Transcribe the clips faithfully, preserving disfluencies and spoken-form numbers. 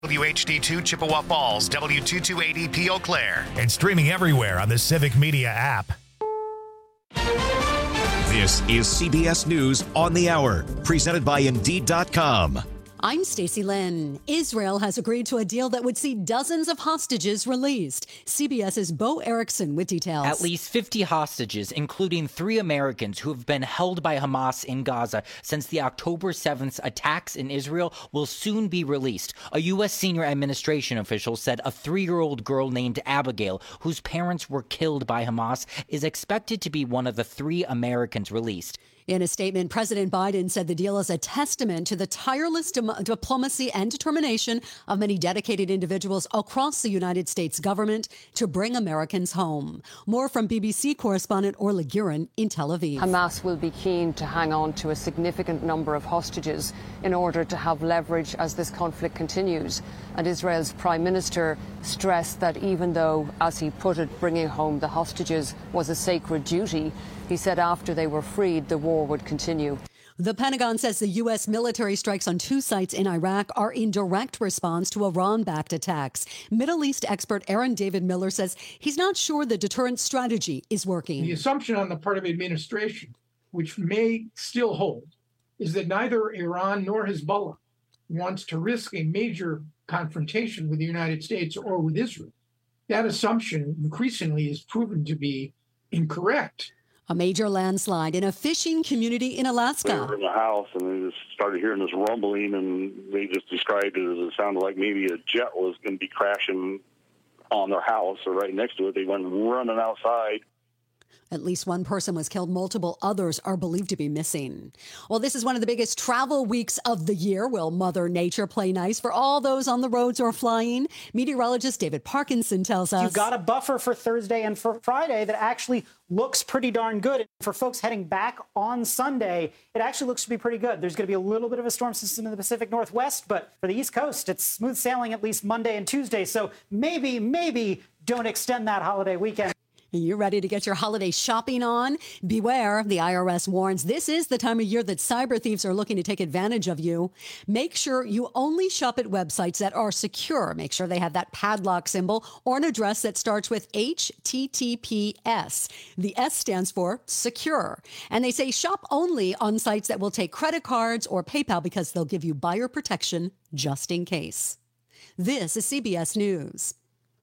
W H D two Chippewa Falls, W two two eighty P Eau Claire. And streaming everywhere on the Civic Media app. This is C B S News on the Hour, presented by Indeed dot com. I'm Stacey Lynn. Israel has agreed to a deal that would see dozens of hostages released. CBS's Bo Erickson with details. At least fifty hostages, including three Americans who have been held by Hamas in Gaza since the October seventh attacks in Israel, will soon be released. A U S senior administration official said a three-year-old girl named Abigail, whose parents were killed by Hamas, is expected to be one of the three Americans released. In a statement, President Biden said the deal is a testament to the tireless di- diplomacy and determination of many dedicated individuals across the United States government to bring Americans home. More from B B C correspondent Orla Guerin in Tel Aviv. Hamas will be keen to hang on to a significant number of hostages in order to have leverage as this conflict continues. And Israel's prime minister stressed that even though, as he put it, bringing home the hostages was a sacred duty, he said after they were freed, the war would continue. The Pentagon says the U S military strikes on two sites in Iraq are in direct response to Iran-backed attacks. Middle East expert Aaron David Miller says he's not sure the deterrent strategy is working. The assumption on the part of administration, which may still hold, is that neither Iran nor Hezbollah wants to risk a major confrontation with the United States or with Israel. That assumption increasingly is proven to be incorrect. A major landslide in a fishing community in Alaska. They were in the house and they just started hearing this rumbling, and they just described it as it sounded like maybe a jet was going to be crashing on their house or right next to it. They went running outside. At least one person was killed. Multiple others are believed to be missing. Well, this is one of the biggest travel weeks of the year. Will Mother Nature play nice for all those on the roads or flying? Meteorologist David Parkinson tells us. You've got a buffer for Thursday and for Friday that actually looks pretty darn good. For folks heading back on Sunday, it actually looks to be pretty good. There's going to be a little bit of a storm system in the Pacific Northwest, but for the East Coast, it's smooth sailing at least Monday and Tuesday. So maybe, maybe don't extend that holiday weekend. You're ready to get your holiday shopping on? Beware, the I R S warns this is the time of year that cyber thieves are looking to take advantage of you. Make sure you only shop at websites that are secure. Make sure they have that padlock symbol or an address that starts with H T T P S. The S stands for secure. And they say shop only on sites that will take credit cards or PayPal because they'll give you buyer protection just in case. This is C B S News.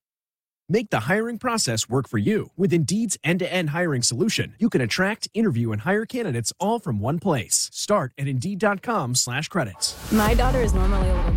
Make the hiring process work for you. With Indeed's end-to-end hiring solution, you can attract, interview, and hire candidates all from one place. Start at Indeed.com slash credits. My daughter is normally a little...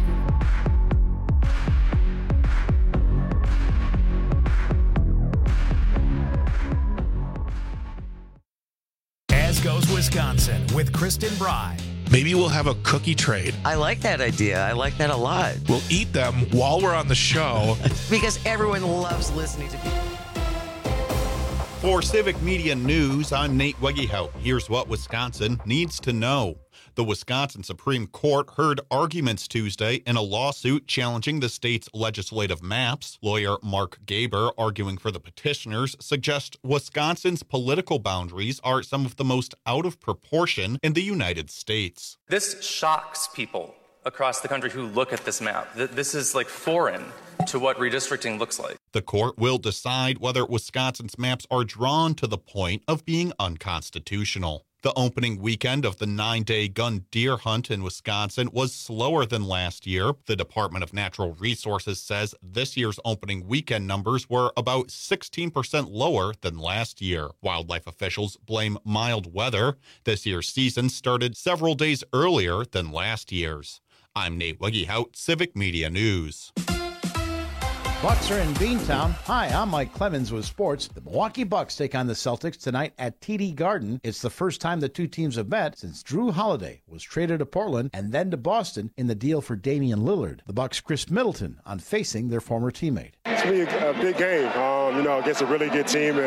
As goes Wisconsin with Kristen Bry. Maybe we'll have a cookie trade. I like that idea. I like that a lot. We'll eat them while we're on the show. Because everyone loves listening to people. For Civic Media News, I'm Nate Wegehout. Here's what Wisconsin needs to know. The Wisconsin Supreme Court heard arguments Tuesday in a lawsuit challenging the state's legislative maps. Lawyer Mark Gaber, arguing for the petitioners, suggests Wisconsin's political boundaries are some of the most out of proportion in the United States. This shocks people across the country who look at this map. This is like foreign to what redistricting looks like. The court will decide whether Wisconsin's maps are drawn to the point of being unconstitutional. The opening weekend of the nine-day gun deer hunt in Wisconsin was slower than last year. The Department of Natural Resources says this year's opening weekend numbers were about sixteen percent lower than last year. Wildlife officials blame mild weather. This year's season started several days earlier than last year's. I'm Nate Wegehout, Civic Media News. Bucks are in Beantown. Hi, I'm Mike Clemens with sports. The Milwaukee Bucks take on the Celtics tonight at T D Garden. It's the first time the two teams have met since Drew Holiday was traded to Portland and then to Boston in the deal for Damian Lillard. The Bucks' Chris Middleton on facing their former teammate. It's going to be a big game, um, you know, against a really good team. And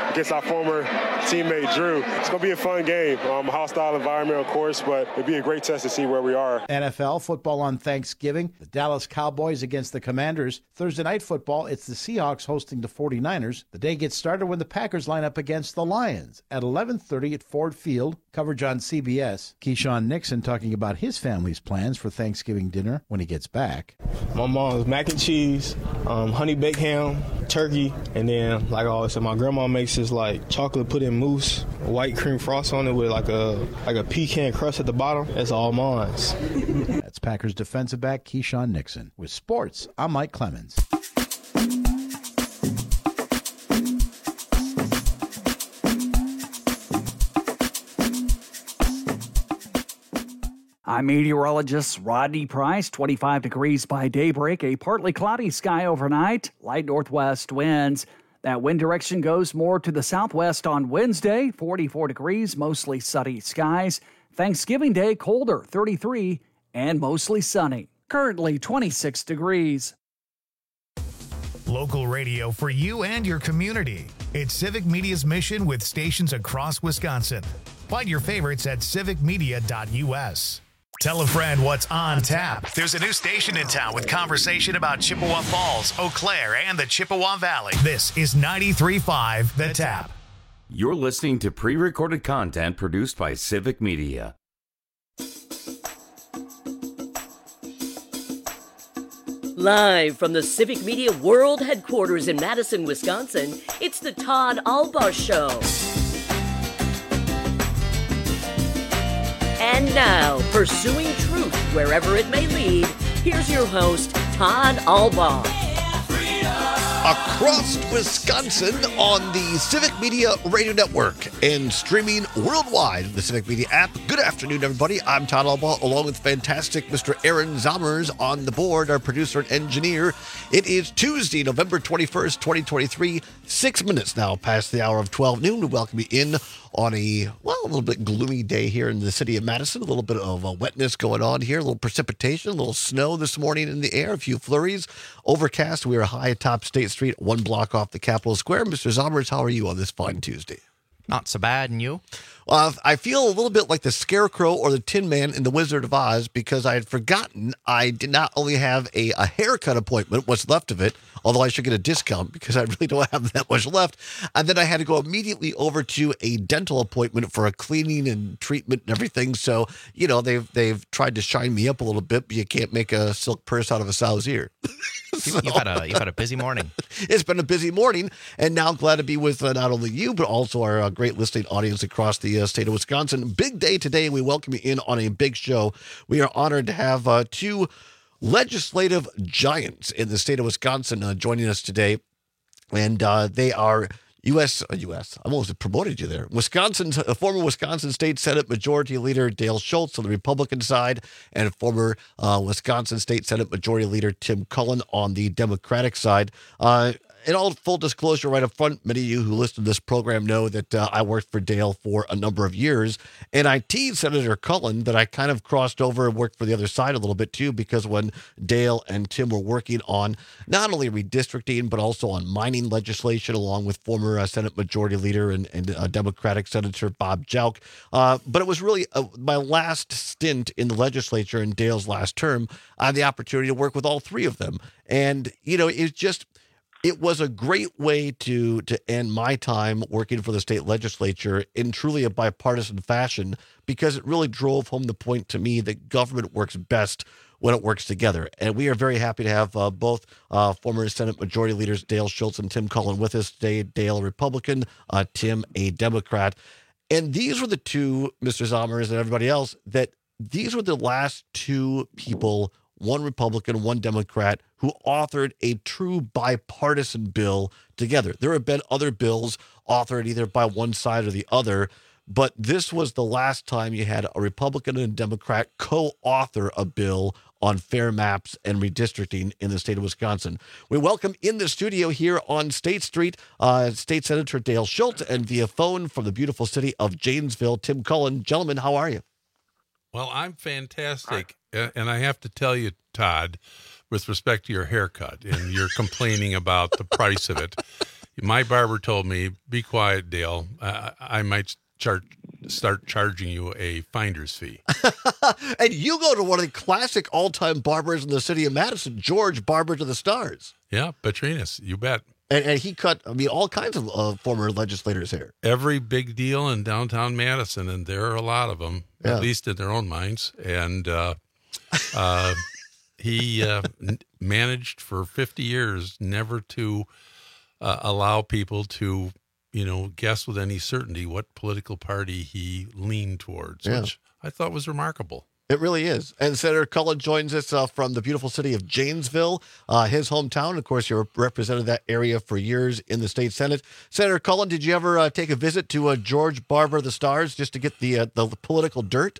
against our former teammate Drew. It's going to be a fun game. Um, hostile environment, of course, but it'll be a great test to see where we are. N F L football on Thanksgiving. The Dallas Cowboys against the Commanders. Thursday night football, it's the Seahawks hosting the forty-niners. The day gets started when the Packers line up against the Lions at eleven thirty at Ford Field. Coverage on C B S. Keyshawn Nixon talking about his family's plans for Thanksgiving dinner when he gets back. My mom's mac and cheese, um, honey baked ham, turkey, and then, like I always said, my grandma makes this like chocolate pudding mousse, white cream frost on it with like a like a pecan crust at the bottom. That's all mine. That's Packers defensive back Keyshawn Nixon. With sports, I'm Mike Clemens. I'm meteorologist Rodney Price. twenty-five degrees by daybreak, a partly cloudy sky overnight, light northwest winds. That wind direction goes more to the southwest on Wednesday, forty-four degrees, mostly sunny skies. Thanksgiving Day, colder, thirty-three, and mostly sunny. Currently twenty-six degrees. Local radio for you and your community. It's Civic Media's mission with stations across Wisconsin. Find your favorites at civic media dot u s. Tell a friend what's on tap. There's a new station in town with conversation about Chippewa Falls, Eau Claire, and the Chippewa Valley. This is ninety-three point five The Tap. You're listening to pre-recorded content produced by Civic Media. Live from the Civic Media World Headquarters in Madison, Wisconsin, it's the Todd Albaugh Show. And now, pursuing truth wherever it may lead, here's your host, Todd Albaugh. Across Wisconsin on the Civic Media Radio Network and streaming worldwide in the Civic Media app. Good afternoon, everybody. I'm Todd Albaugh, along with fantastic Mister Aaron Zommers on the board, our producer and engineer. It is Tuesday, November twenty-first, twenty twenty-three, six minutes now past the hour of twelve noon. We welcome you in on a, well, a little bit gloomy day here in the city of Madison. A little bit of uh, wetness going on here, a little precipitation, a little snow this morning in the air, a few flurries. Overcast. We are high atop State Street, one block off the Capitol Square. Mister Zommers, how are you on this fine Tuesday? Not so bad, and you? Well, I feel a little bit like the Scarecrow or the Tin Man in The Wizard of Oz because I had forgotten I did not only have a, a haircut appointment, what's left of it, although I should get a discount because I really don't have that much left. And then I had to go immediately over to a dental appointment for a cleaning and treatment and everything. So, you know, they've they've tried to shine me up a little bit, but you can't make a silk purse out of a sow's ear. So, you've had a you've had a busy morning. It's been a busy morning, and now glad to be with uh, not only you, but also our uh, great listening audience across the uh, state of Wisconsin. Big day today, and we welcome you in on a big show. We are honored to have uh, two legislative giants in the state of Wisconsin uh, joining us today, and uh, they are U S Uh, U S I almost promoted you there. Wisconsin's uh, former Wisconsin State Senate Majority Leader Dale Schultz on the Republican side, and former uh, Wisconsin State Senate Majority Leader Tim Cullen on the Democratic side. Uh, In all full disclosure, right up front, many of you who listen to this program know that uh, I worked for Dale for a number of years, and I teased Senator Cullen that I kind of crossed over and worked for the other side a little bit too, because when Dale and Tim were working on not only redistricting, but also on mining legislation, along with former uh, Senate Majority Leader and, and uh, Democratic Senator Bob Jauch. Uh, but it was really uh, my last stint in the legislature in Dale's last term. I had the opportunity to work with all three of them. And, you know, it's just... It was a great way to to end my time working for the state legislature in truly a bipartisan fashion, because it really drove home the point to me that government works best when it works together. And we are very happy to have uh, both uh, former Senate Majority Leaders Dale Schultz and Tim Cullen with us today. Dale, a Republican, uh, Tim, a Democrat. And these were the two, Mister Zommers and everybody else, that these were the last two people, one Republican, one Democrat, who authored a true bipartisan bill together. There have been other bills authored either by one side or the other, but this was the last time you had a Republican and a Democrat co-author a bill on fair maps and redistricting in the state of Wisconsin. We welcome in the studio here on State Street, uh, State Senator Dale Schultz, and via phone from the beautiful city of Janesville, Tim Cullen. Gentlemen, how are you? Well, I'm fantastic. Right. And I have to tell you, Todd, with respect to your haircut, and you're complaining about the price of it, My barber told me, "Be quiet, Dale. Uh, I might char- start charging you a finder's fee." And you go to one of the classic all-time barbers in the city of Madison, George Barber to the Stars. Yeah, Petrinas, you bet. And, and he cut, I mean, all kinds of uh, former legislators' hair. Every big deal in downtown Madison, and there are a lot of them, Yeah. at least in their own minds. And uh, uh, he uh, n- managed for fifty years never to uh, allow people to, you know, guess with any certainty what political party he leaned towards, Yeah. which I thought was remarkable. It really is. And Senator Cullen joins us uh, from the beautiful city of Janesville, uh, his hometown. Of course, you represented that area for years in the state Senate. Senator Cullen, did you ever uh, take a visit to uh, George Barber of the Stars just to get the uh, the political dirt?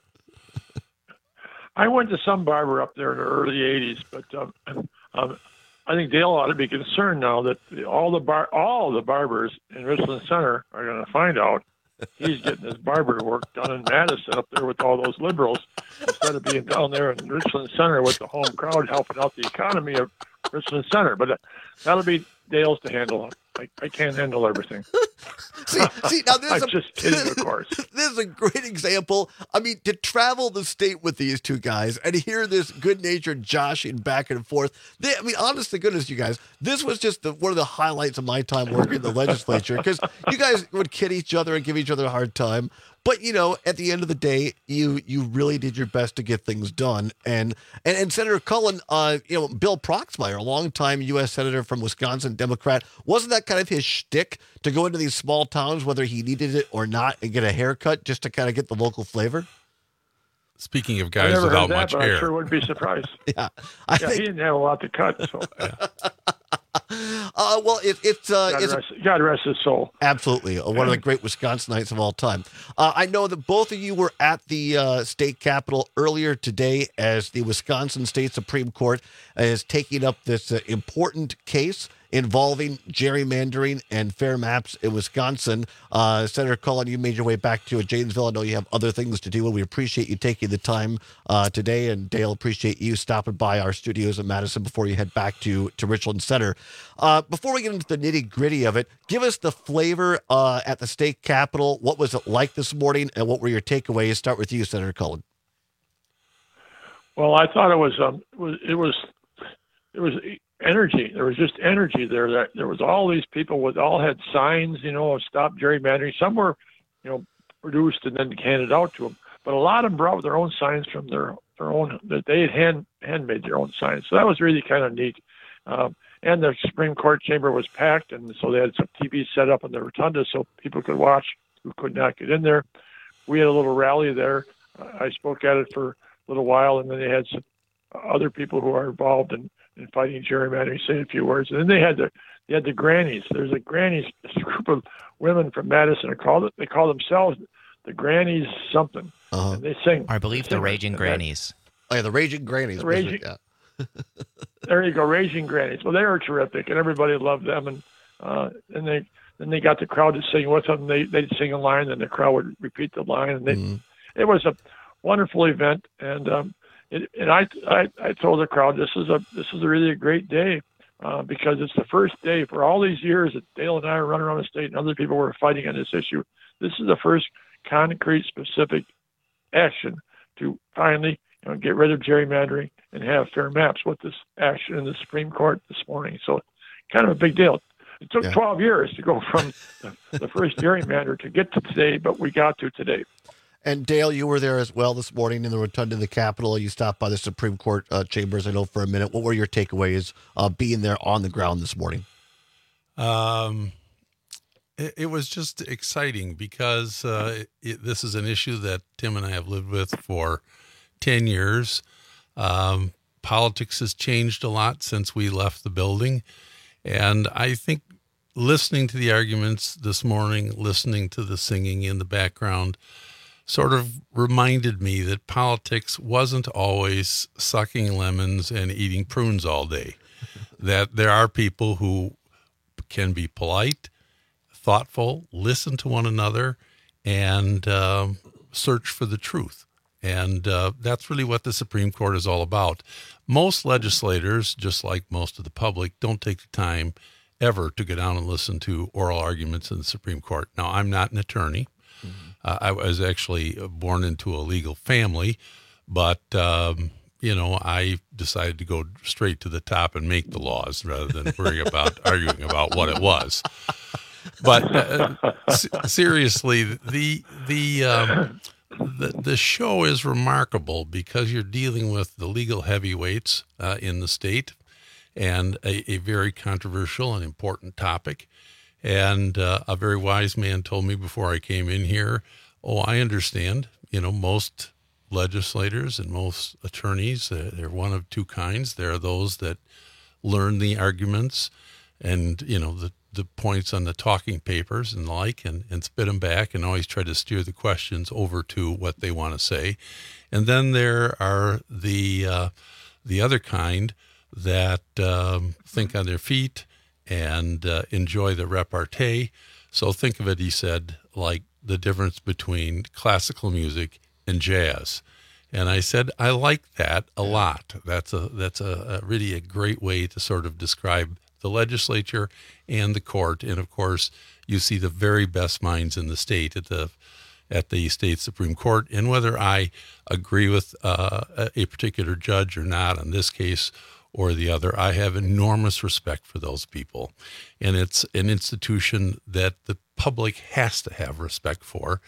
I went to some barber up there in the early eighties, but um, um, I think Dale ought to be concerned now that all the bar all the barbers in Richland Center are going to find out he's getting his barber work done in Madison up there with all those liberals instead of being down there in Richland Center with the home crowd helping out the economy of Richland Center. But uh, that'll be Dale's to handle. I, I can't handle everything. see, see, now this I'm is a, just kidding, of course. This is a great example. I mean, to travel the state with these two guys and hear this good-natured joshing back and forth. They, I mean, honest to goodness, you guys, this was just the, one of the highlights of my time working in the legislature because you guys would kid each other and give each other a hard time. But, you know, at the end of the day, you you really did your best to get things done. And and, and Senator Cullen, uh, you know, Bill Proxmire, a longtime U S Senator from Wisconsin, Democrat, wasn't that kind of his shtick to go into these small towns, whether he needed it or not, and get a haircut just to kind of get the local flavor? Speaking of I guys never without heard that, much but hair. I sure wouldn't be surprised. yeah, I yeah think... he didn't have a lot to cut. So. Uh, well, it, it's uh, God, it's rest, God rest his soul. Absolutely, uh, one of the great Wisconsinites of all time. Uh, I know that both of you were at the uh, state capitol earlier today as the Wisconsin State Supreme Court is taking up this uh, important case involving gerrymandering and fair maps in Wisconsin. Uh, Senator Cullen, you made your way back to Janesville. I know you have other things to do, and we appreciate you taking the time uh, today. And Dale, appreciate you stopping by our studios in Madison before you head back to, to Richland Center. Uh, before we get into the nitty-gritty of it, give us the flavor uh, at the state capitol. What was it like this morning, and what were your takeaways? Start with you, Senator Cullen. Well, I thought it was um, it was it was it was energy. There was just energy there. That there was all these people with all had signs, you know, of stop gerrymandering. Some were, you know, produced and then handed out to them, but a lot of them brought their own signs from their their own that they had hand handmade their own signs. So that was really kind of neat. Um, and the Supreme Court chamber was packed, and so they had some T Vs set up in the rotunda so people could watch who could not get in there. We had a little rally there. Uh, I spoke at it for a little while, and then they had some other people who are involved in, in fighting gerrymandering say a few words. And then they had the they had the grannies. There's a grannies this group of women from Madison. Are called it. They call themselves the Grannies something. Uh-huh. And they sing. I believe the Raging Grannies. Oh yeah, the Raging Grannies. The Raging, yeah. There you go, Raging Grannies. Well, they were terrific, and everybody loved them. And uh, and they then they got the crowd to sing with them. They they'd sing a line, and the crowd would repeat the line. And they, mm-hmm. it was a wonderful event. And um, it, and I, I I told the crowd this is a this is a really a great day uh, because it's the first day for all these years that Dale and I are running around the state, and other people were fighting on this issue. This is the first concrete, specific action to finally you know, get rid of gerrymandering and have fair maps with this action in the Supreme Court this morning. So kind of a big deal. It took yeah. twelve years to go from the, the first gerrymander to get to today, but we got to today. And Dale, you were there as well this morning in the rotunda of the Capitol. You stopped by the Supreme Court uh, chambers, I know, for a minute. What were your takeaways uh, being there on the ground this morning? Um, it, it was just exciting because uh, it, it, this is an issue that Tim and I have lived with for ten years. Um, politics has changed a lot since we left the building. And I think listening to the arguments this morning, listening to the singing in the background, sort of reminded me that politics wasn't always sucking lemons and eating prunes all day. That there are people who can be polite, thoughtful, listen to one another, and um, search for the truth. And uh, that's really what the Supreme Court is all about. Most legislators, just like most of the public, don't take the time ever to go down and listen to oral arguments in the Supreme Court. Now, I'm not an attorney. Mm-hmm. Uh, I was actually born into a legal family, but, um, you know, I decided to go straight to the top and make the laws rather than worry about arguing about what it was. But uh, s- seriously, the the, um, the the show is remarkable because you're dealing with the legal heavyweights uh, in the state, and a, a very controversial and important topic. And uh, a very wise man told me before I came in here, "Oh, I understand. You know, most legislators and most attorneys, uh, they're one of two kinds. There are those that learn the arguments and you know the." the points on the talking papers and the like and, and spit them back and always try to steer the questions over to what they want to say. And then there are the uh, the other kind that um, think on their feet and uh, enjoy the repartee. So think of it, he said, like the difference between classical music and jazz. And I said, I like that a lot. That's a that's a, a really a great way to sort of describe the legislature and the court. And of course, you see the very best minds in the state at the at the state Supreme Court. And whether I agree with uh, a particular judge or not on this case or the other, I have enormous respect for those people. And it's an institution that the public has to have respect for.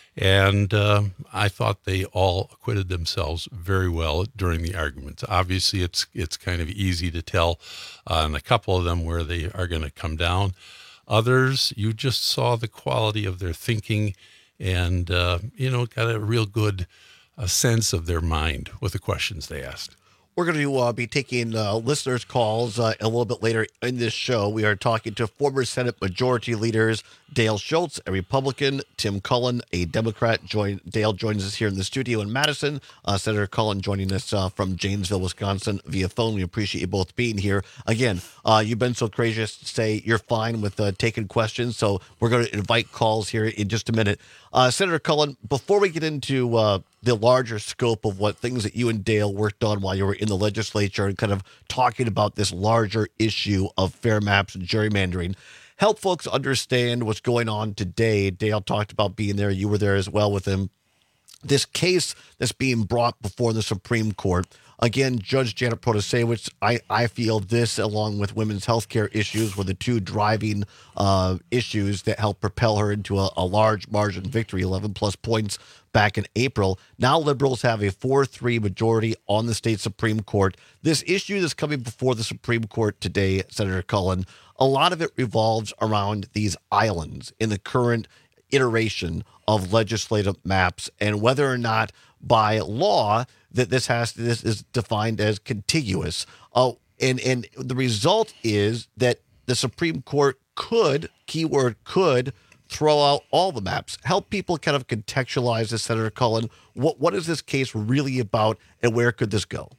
And uh, I thought they all acquitted themselves very well during the arguments. Obviously, it's it's kind of easy to tell on a couple of them where they are going to come down. Others, you just saw the quality of their thinking and, uh, you know, got a real good uh, sense of their mind with the questions they asked. We're going to uh, be taking uh, listeners' calls uh, a little bit later in this show. We are talking to former Senate Majority Leaders Dale Schultz, a Republican, Tim Cullen, a Democrat. Join, Dale joins us here in the studio in Madison. Uh, Senator Cullen joining us uh, from Janesville, Wisconsin via phone. We appreciate you both being here. Again, uh, you've been so gracious to say you're fine with uh, taking questions, so we're going to invite calls here in just a minute. Uh, Senator Cullen, before we get into uh, the larger scope of what things that you and Dale worked on while you were in the legislature and kind of talking about this larger issue of fair maps and gerrymandering, help folks understand what's going on today. Dale talked about being there. You were there as well with him. This case that's being brought before the Supreme Court. Again, Judge Janet Protasiewicz, I, I feel this, along with women's health care issues, were the two driving uh, issues that helped propel her into a, a large margin victory, eleven plus points back in April. Now liberals have a four three majority on the state Supreme Court. This issue that's coming before the Supreme Court today, Senator Cullen, a lot of it revolves around these islands in the current iteration of legislative maps and whether or not by law that this has this is defined as contiguous. Oh, and and the result is that the Supreme Court could, keyword could, throw out all the maps. Help people kind of contextualize this, Senator Cullen. What what is this case really about, and where could this go?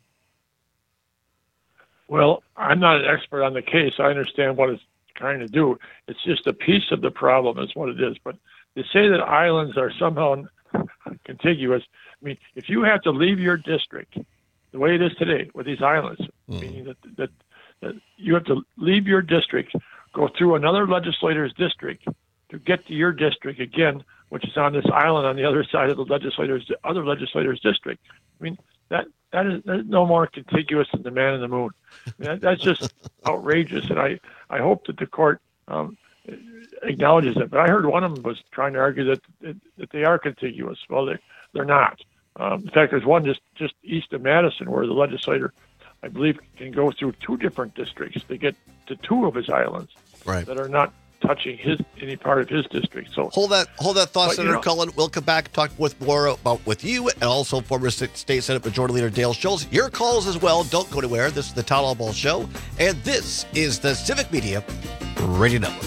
Well, I'm not an expert on the case. I understand what it's trying to do. It's just a piece of the problem is what it is. But to say that islands are somehow contiguous, I mean, if you have to leave your district the way it is today with these islands, mm. meaning that, that, that you have to leave your district, go through another legislator's district to get to your district again, which is on this island on the other side of the legislator's other legislator's district. I mean, that that is, that is no more contiguous than the man in the moon. I mean, that, that's just outrageous, and I, I hope that the court um, acknowledges it. But I heard one of them was trying to argue that that, that they are contiguous. Well, they they're not. Um, in fact, there's one just, just east of Madison where the legislator, I believe, can go through two different districts to get to two of his islands right. that are not touching his any part of his district. So hold that hold that thought, but, Senator you know, Cullen. We'll come back and talk with more about with you and also former State Senate Majority Leader Dale Schultz. Your calls as well. Don't go anywhere. This is the Town Hall Ball Show, and this is the Civic Media Radio Network.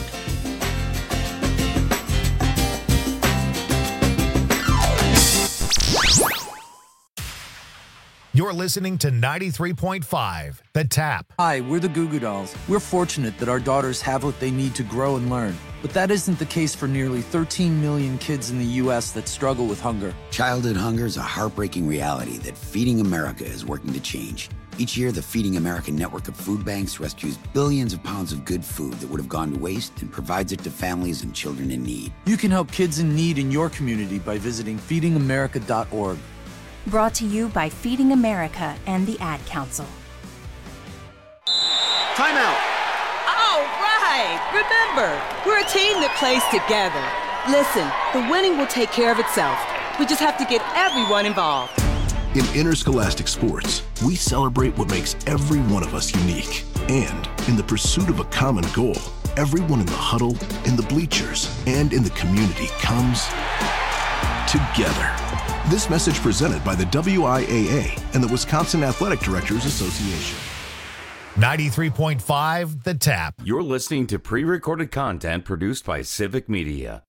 You're listening to ninety-three point five, The Tap. Hi, we're the Goo Goo Dolls. We're fortunate that our daughters have what they need to grow and learn. But that isn't the case for nearly thirteen million kids in the U S that struggle with hunger. Childhood hunger is a heartbreaking reality that Feeding America is working to change. Each year, the Feeding America network of food banks rescues billions of pounds of good food that would have gone to waste and provides it to families and children in need. You can help kids in need in your community by visiting feeding america dot org. Brought to you by Feeding America and the Ad Council. Timeout. All right. Remember, we're a team that plays together. Listen, the winning will take care of itself. We just have to get everyone involved. In interscholastic sports, we celebrate what makes every one of us unique. And in the pursuit of a common goal, everyone in the huddle, in the bleachers, and in the community comes together. This message presented by the W I A A and the Wisconsin Athletic Directors Association. ninety-three point five The Tap. You're listening to pre-recorded content produced by Civic Media.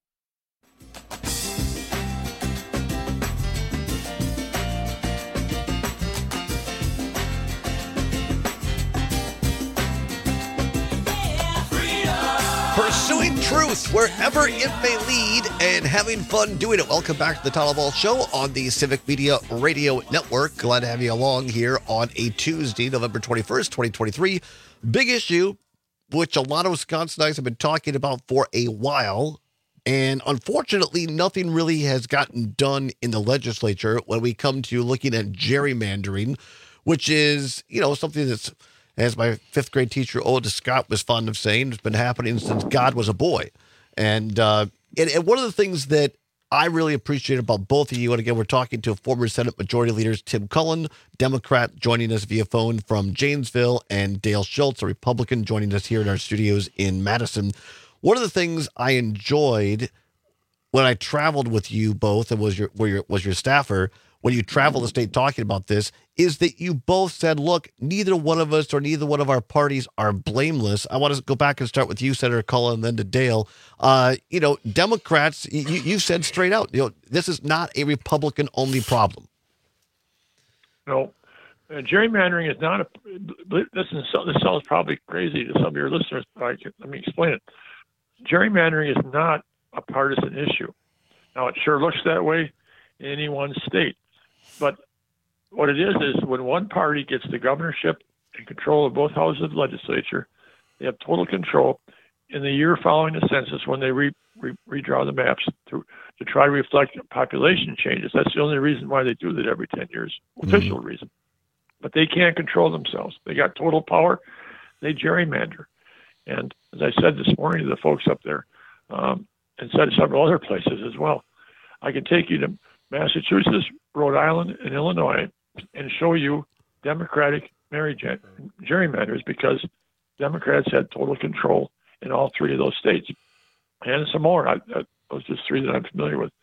Pursuing truth wherever it may lead and having fun doing it. Welcome back to the Todd Ball Show on the Civic Media Radio Network. Glad to have you along here on a Tuesday, November twenty-first, twenty twenty-three. Big issue, which a lot of Wisconsinites have been talking about for a while. And unfortunately, nothing really has gotten done in the legislature when we come to looking at gerrymandering, which is, you know, something that's, as my fifth grade teacher, Oda Scott, was fond of saying, it's been happening since God was a boy. And, uh, and, and one of the things that I really appreciate about both of you, and again, we're talking to former Senate Majority Leaders Tim Cullen, Democrat, joining us via phone from Janesville, and Dale Schultz, a Republican, joining us here in our studios in Madison. One of the things I enjoyed when I traveled with you both and was your, were your was your staffer, when you traveled the state talking about this, is that you both said, look, neither one of us or neither one of our parties are blameless. I want to go back and start with you, Senator Cullen, and then to Dale. Uh, you know, Democrats, you, you said straight out, you know, this is not a Republican-only problem. No, uh, gerrymandering is not a, listen, this sounds probably crazy to some of your listeners, but I can, let me explain it. Gerrymandering is not a partisan issue. Now, it sure looks that way in any one state. But what it is, is when one party gets the governorship and control of both houses of the legislature, they have total control in the year following the census when they re, re, redraw the maps to, to try to reflect population changes. That's the only reason why they do that every ten years, official mm-hmm. reason. But they can't control themselves. They got total power. They gerrymander. And as I said this morning to the folks up there, um, and said several other places as well, I can take you to Massachusetts, Rhode Island, and Illinois and show you Democratic marriage gerrymanders because Democrats had total control in all three of those states. And some more. I, I, those are just three that I'm familiar with.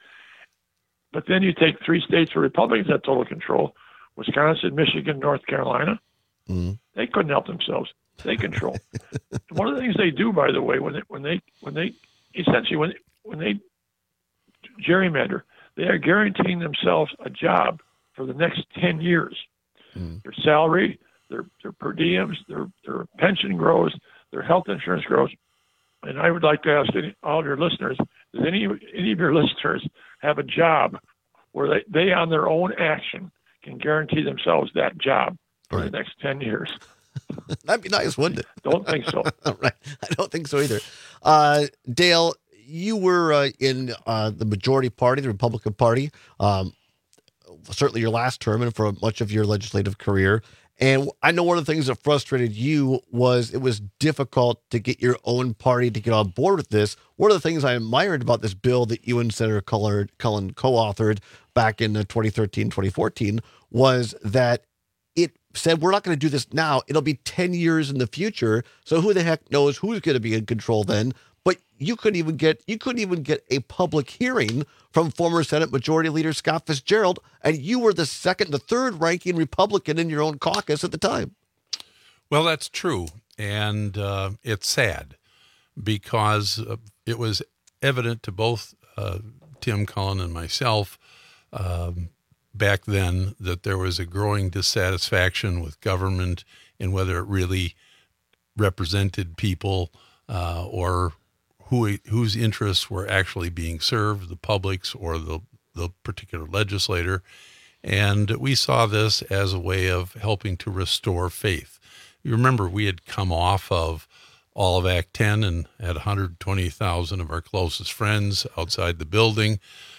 But then you take three states where Republicans had total control, Wisconsin, Michigan, North Carolina. Mm. They couldn't help themselves. They control. One of the things they do, by the way, when they, when they, when they essentially, when, when they gerrymander, they are guaranteeing themselves a job for the next ten years. Mm. Their salary, their their per diems, their their pension grows, their health insurance grows. And I would like to ask any, all of your listeners, does any any of your listeners have a job where they, they on their own action can guarantee themselves that job for right. the next ten years? That'd be nice, wouldn't it? Don't think so. Right. I don't think so either. Uh, Dale, you were uh, in uh, the majority party, the Republican Party, um, certainly your last term and for much of your legislative career. And I know one of the things that frustrated you was it was difficult to get your own party to get on board with this. One of the things I admired about this bill that you and Senator Cullen co-authored back in twenty thirteen, twenty fourteen was that it said, we're not going to do this now. It'll be ten years in the future. So who the heck knows who's going to be in control then? But you couldn't even get you couldn't even get a public hearing from former Senate Majority Leader Scott Fitzgerald, and you were the second, the third ranking Republican in your own caucus at the time. Well, that's true, and uh, it's sad because uh, it was evident to both uh, Tim Cullen and myself um, back then that there was a growing dissatisfaction with government and whether it really represented people uh, or who whose interests were actually being served, the public's or the, the particular legislator. And we saw this as a way of helping to restore faith. You remember we had come off of all of Act ten and had one hundred twenty thousand of our closest friends outside the building,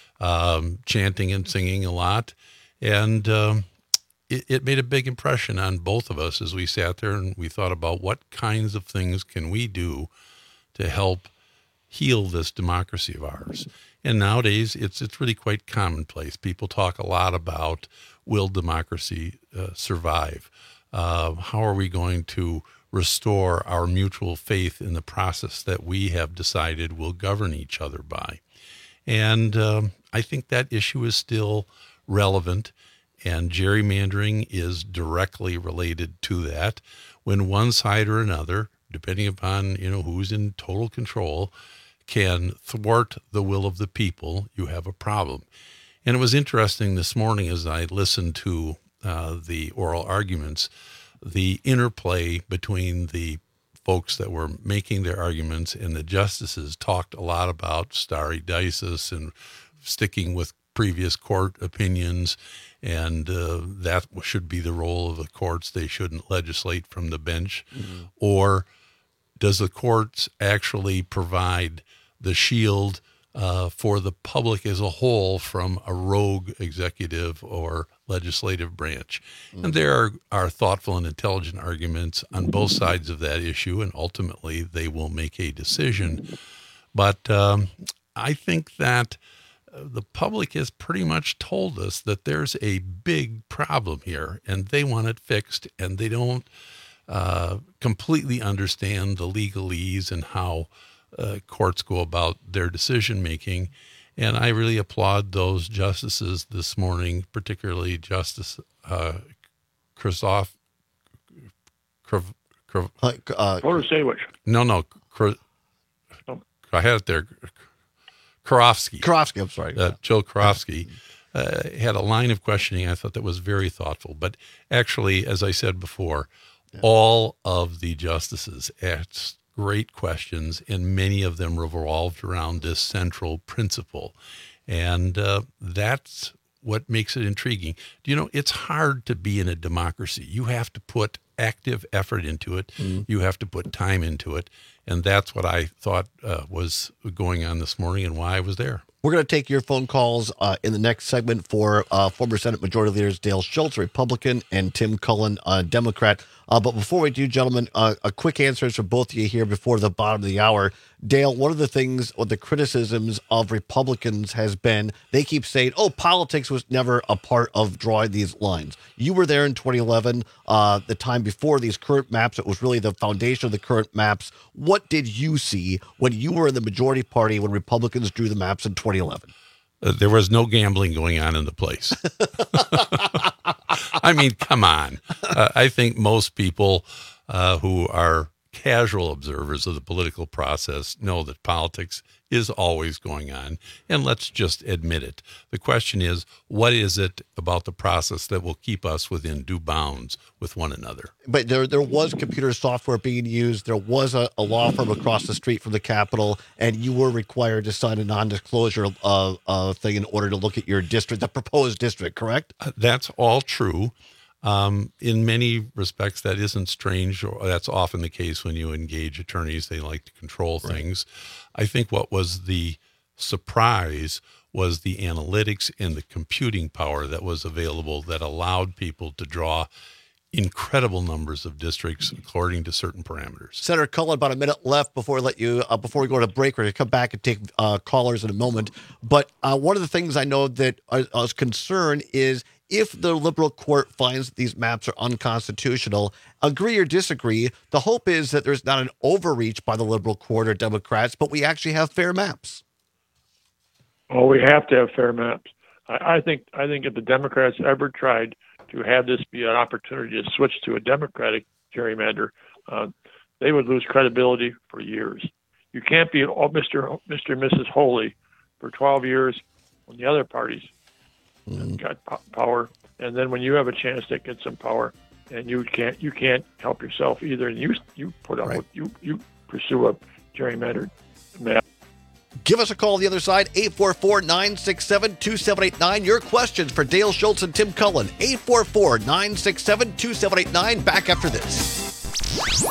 um, chanting and singing a lot. And um, it, it made a big impression on both of us as we sat there and we thought about what kinds of things can we do to help heal this democracy of ours. And nowadays, it's it's really quite commonplace. People talk a lot about, will democracy uh, survive? Uh, how are we going to restore our mutual faith in the process that we have decided will govern each other by? And um, I think that issue is still relevant, and gerrymandering is directly related to that. When one side or another, depending upon you know who's in total control, can thwart the will of the people, you have a problem. And it was interesting this morning as I listened to uh, the oral arguments, the interplay between the folks that were making their arguments and the justices talked a lot about stare decisis and sticking with previous court opinions, and uh, that should be the role of the courts. They shouldn't legislate from the bench. Mm-hmm. Or does the courts actually provide the shield uh, for the public as a whole from a rogue executive or legislative branch? Mm-hmm. And there are, are thoughtful and intelligent arguments on both sides of that issue, and ultimately they will make a decision. But um, I think that the public has pretty much told us that there's a big problem here, and they want it fixed, and they don't uh, completely understand the legalese and how uh, courts go about their decision-making. And I really applaud those justices this morning, particularly Justice uh, Krzysztof. Krav, Krav, uh, Protasiewicz. No, no. Kr- oh. I had it there. Karofsky. Karofsky, I'm sorry. Uh, Joe Karofsky uh, had a line of questioning I thought that was very thoughtful. But actually, as I said before, yeah. all of the justices asked great questions, and many of them revolved around this central principle. And uh, that's what makes it intriguing. Do you know, it's hard to be in a democracy. You have to put active effort into it. Mm-hmm. You have to put time into it. And that's what I thought uh, was going on this morning and why I was there. We're going to take your phone calls uh, in the next segment for uh, former Senate Majority Leaders Dale Schultz, Republican, and Tim Cullen, uh, Democrat. Uh, but before we do, gentlemen, uh, a quick answer for both of you here before the bottom of the hour. Dale, one of the things, or the criticisms of Republicans has been, they keep saying, oh, politics was never a part of drawing these lines. You were there in twenty eleven, uh, the time before these current maps. It was really the foundation of the current maps. What did you see when you were in the majority party when Republicans drew the maps in twenty eleven? Uh, there was no gambling going on in the place. I mean, come on. Uh, I think most people uh, who are casual observers of the political process know that politics is always going on, and let's just admit it. The question is, what is it about the process that will keep us within due bounds with one another? But there there was computer software being used. There was a, a law firm across the street from the Capitol, and you were required to sign a non-disclosure uh, uh, thing in order to look at your district, the proposed district, correct? Uh, that's all true. Um, in many respects, that isn't strange, or that's often the case when you engage attorneys. They like to control right. things. I think what was the surprise was the analytics and the computing power that was available that allowed people to draw incredible numbers of districts according to certain parameters. Senator Cullen, about a minute left before we let you uh, before we go to break. We're going to come back and take uh, callers in a moment. But uh, one of the things I know that I, I was concerned is, if the liberal court finds that these maps are unconstitutional, agree or disagree, the hope is that there's not an overreach by the liberal court or Democrats, but we actually have fair maps. Oh, we have to have fair maps. I, I think I think if the Democrats ever tried to have this be an opportunity to switch to a Democratic gerrymander, uh, they would lose credibility for years. You can't be oh, Mister Mister and Missus Holy for twelve years when the other parties mm. got power, and then when you have a chance to get some power, and you can't you can't help yourself either, and you you put up right. with, you you pursue a gerrymandered map. Give us a call on the other side, eight four four, nine six seven, two seven eight nine. Your questions for Dale Schultz and Tim Cullen, eight four four, nine six seven, two seven eight nine. Back after this.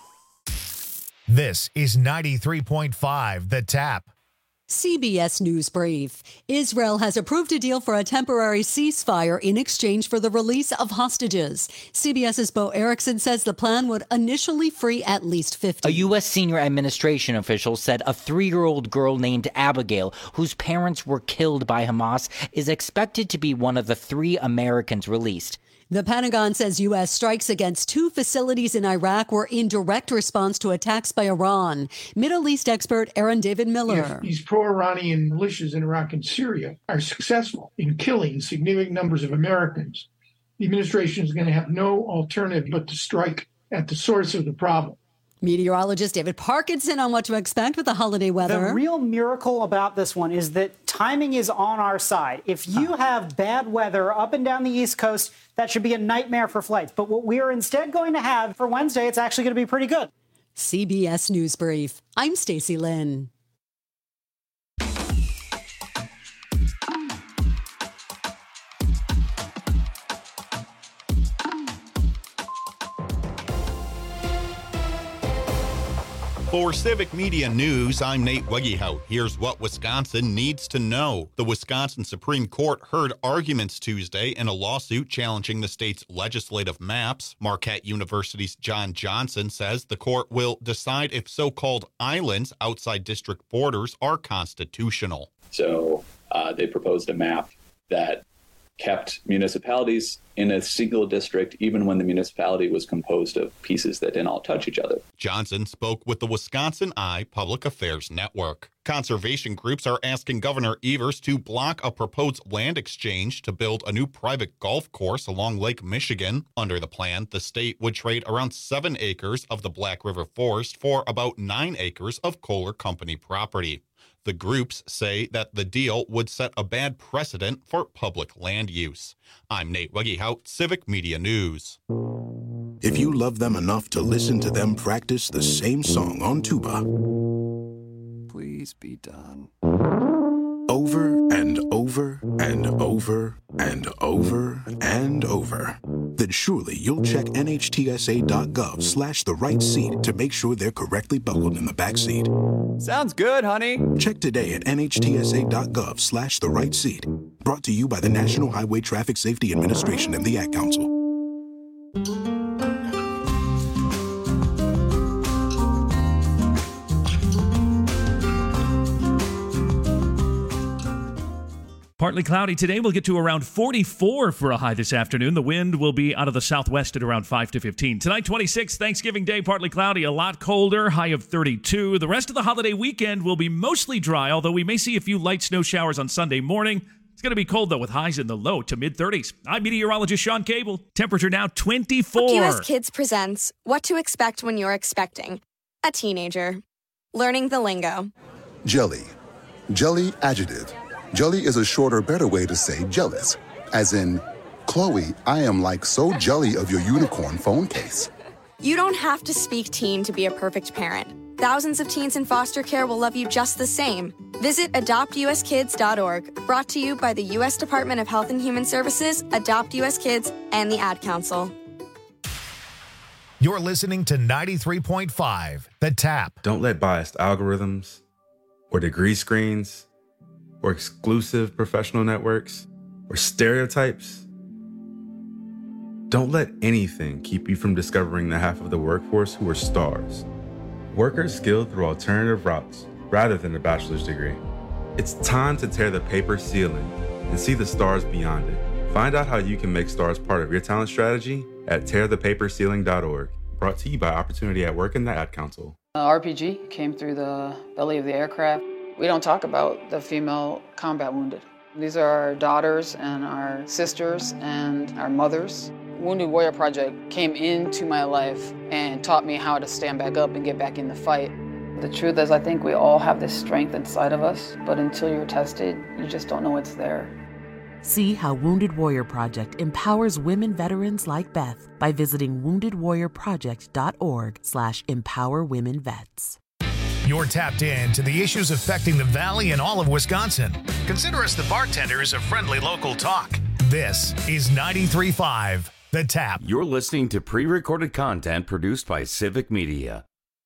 This is ninety-three point five The Tap. C B S News Brief. Israel has approved a deal for a temporary ceasefire in exchange for the release of hostages. CBS's Bo Erickson says the plan would initially free at least fifty. A U S senior administration official said a three-year-old girl named Abigail, whose parents were killed by Hamas, is expected to be one of the three Americans released. The Pentagon says U S strikes against two facilities in Iraq were in direct response to attacks by Iran. Middle East expert Aaron David Miller. If these pro-Iranian militias in Iraq and Syria are successful in killing significant numbers of Americans, the administration is going to have no alternative but to strike at the source of the problem. Meteorologist David Parkinson on what to expect with the holiday weather. The real miracle about this one is that timing is on our side. If you have bad weather up and down the East Coast, that should be a nightmare for flights. But what we are instead going to have for Wednesday, it's actually going to be pretty good. C B S News Brief. I'm Stacey Lynn. For Civic Media News, I'm Nate Wegehout. Here's what Wisconsin needs to know. The Wisconsin Supreme Court heard arguments Tuesday in a lawsuit challenging the state's legislative maps. Marquette University's John Johnson says the court will decide if so-called islands outside district borders are constitutional. So uh, they proposed a map that kept municipalities in a single district, even when the municipality was composed of pieces that didn't all touch each other. Johnson spoke with the Wisconsin Eye Public Affairs Network. Conservation groups are asking Governor Evers to block a proposed land exchange to build a new private golf course along Lake Michigan. Under the plan, the state would trade around seven acres of the Black River Forest for about nine acres of Kohler Company property. The groups say that the deal would set a bad precedent for public land use. I'm Nate Wegehout, Civic Media News. If you love them enough to listen to them practice the same song on tuba, please be done. Over and over and over and over and over, then surely you'll check nhtsa.gov slash the right seat to make sure they're correctly buckled in the back seat. Sounds good, honey. Check today at nhtsa.gov slash the right seat. Brought to you by the National Highway Traffic Safety Administration and the Ad Council. Partly cloudy today. We'll get to around forty-four for a high this afternoon. The wind will be out of the southwest at around five to fifteen. Tonight, twenty-six, Thanksgiving Day, partly cloudy, a lot colder, high of thirty-two. The rest of the holiday weekend will be mostly dry, although we may see a few light snow showers on Sunday morning. It's going to be cold, though, with highs in the low to mid-thirties. I'm meteorologist Sean Cable. Temperature now twenty-four. U S Kids presents What to Expect When You're Expecting a Teenager. Learning the lingo. Jelly. Jelly adjective. Jelly is a shorter, better way to say jealous. As in, Chloe, I am like so jelly of your unicorn phone case. You don't have to speak teen to be a perfect parent. Thousands of teens in foster care will love you just the same. Visit adopt u s kids dot org, brought to you by the U S Department of Health and Human Services, Adopt U S Kids, and the Ad Council. You're listening to ninety-three point five, The Tap. Don't let biased algorithms or degree screens or exclusive professional networks or stereotypes. Don't let anything keep you from discovering the half of the workforce who are stars. Workers skilled through alternative routes rather than a bachelor's degree. It's time to tear the paper ceiling and see the stars beyond it. Find out how you can make stars part of your talent strategy at tear the paper ceiling dot org. Brought to you by Opportunity at Work and the Ad Council. Uh, R P G came through the belly of the aircraft. We don't talk about the female combat wounded. These are our daughters and our sisters and our mothers. Wounded Warrior Project came into my life and taught me how to stand back up and get back in the fight. The truth is, I think we all have this strength inside of us, but until you're tested, you just don't know it's there. See how Wounded Warrior Project empowers women veterans like Beth by visiting wounded warrior project dot org slash empower women vets. You're tapped in to the issues affecting the Valley and all of Wisconsin. Consider us the bartenders of friendly local talk. This is ninety-three point five The Tap. You're listening to pre-recorded content produced by Civic Media.